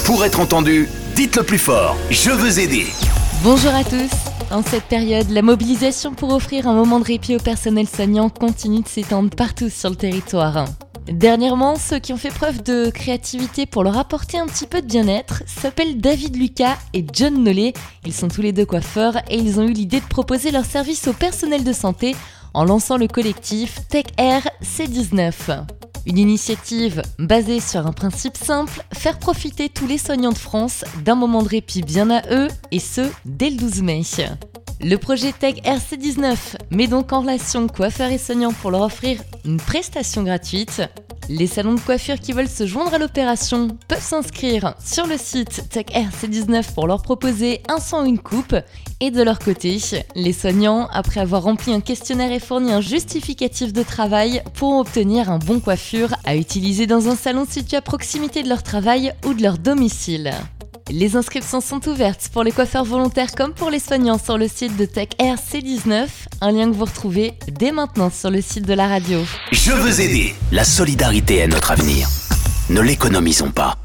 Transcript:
Pour être entendu, dites-le plus fort. Je veux aider. Bonjour à tous. En cette période, la mobilisation pour offrir un moment de répit au personnel soignant continue de s'étendre partout sur le territoire. Dernièrement, ceux qui ont fait preuve de créativité pour leur apporter un petit peu de bien-être s'appellent David Lucas et John Nollet. Ils sont tous les deux coiffeurs et ils ont eu l'idée de proposer leurs services au personnel de santé en lançant le collectif Tech Air C19. Une initiative basée sur un principe simple, faire profiter tous les soignants de France d'un moment de répit bien à eux, et ce, dès le 12 mai. Le projet Tech Air C19 met donc en relation coiffeurs et soignants pour leur offrir une prestation gratuite. Les salons de coiffure qui veulent se joindre à l'opération peuvent s'inscrire sur le site Tech Air C19 pour leur proposer un soin ou une coupe. Et de leur côté, les soignants, après avoir rempli un questionnaire et fourni un justificatif de travail, pourront obtenir un bon coiffure à utiliser dans un salon situé à proximité de leur travail ou de leur domicile. Les inscriptions sont ouvertes pour les coiffeurs volontaires comme pour les soignants sur le site de Tech Air C19, un lien que vous retrouvez dès maintenant sur le site de la radio. Je veux aider. La solidarité est notre avenir. Ne l'économisons pas.